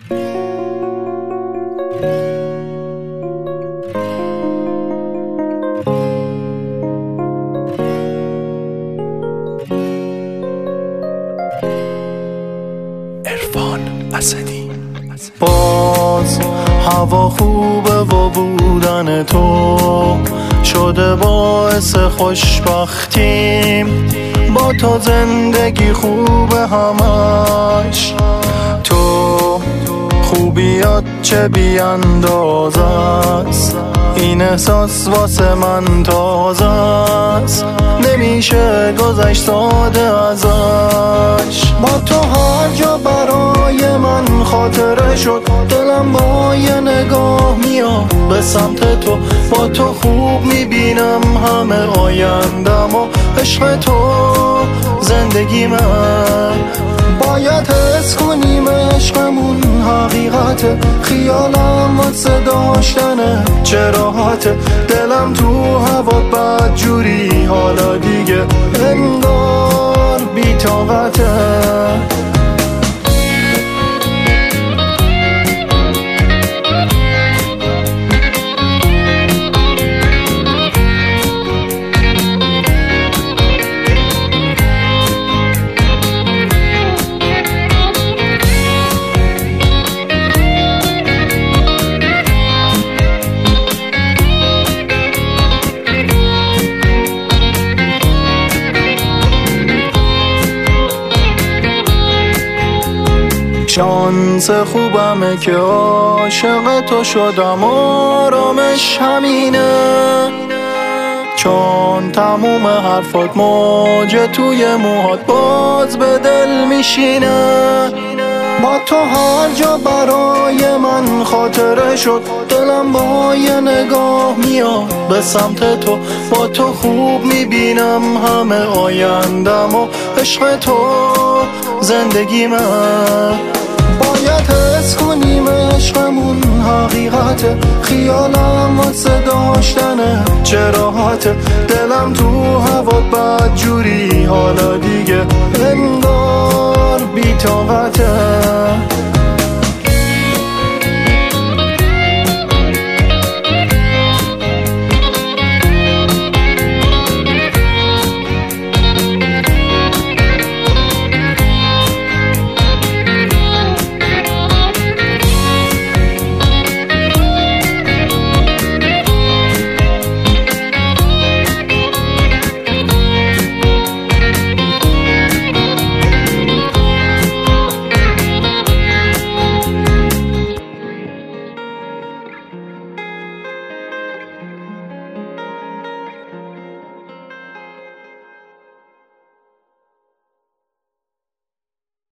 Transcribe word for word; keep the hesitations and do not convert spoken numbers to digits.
عرفان اسدی. باز هوا خوبه و بودن تو شده باعث خوشبختیم، با تو زندگی خوبه همش، تو خوبیات چه بیانداز است، این احساس واسه من تازه است، نمیشه گذشت ساده ازش. با تو هر جا برای من خاطره شد، دلم با یه نگاه میاد به سمت تو، با تو خوب میبینم همه آیندم و عشق تو زندگی من. باید حس کنیم عشقمون حقیقته، خیالم واسه داشتنه چه راحته، دلم تو هوا بد جوری حالا دیگه انگار بی طاقته. شانس خوبمه که عاشق تو شدم، آرامش همینه، چون تموم حرفات موجه توی موهات باز به دل میشینه. با تو هر جا برای من خاطره شد، دلم با یه نگاه میاد به سمت تو، با تو خوب میبینم همه آیندم و عشق تو زندگی من. باید حس کنیم عشقمون حقیقته، خیالم واسه داشتنه چه راحته، دلم تو هوا بد جوری حالا دیگه انگار بی طاقته.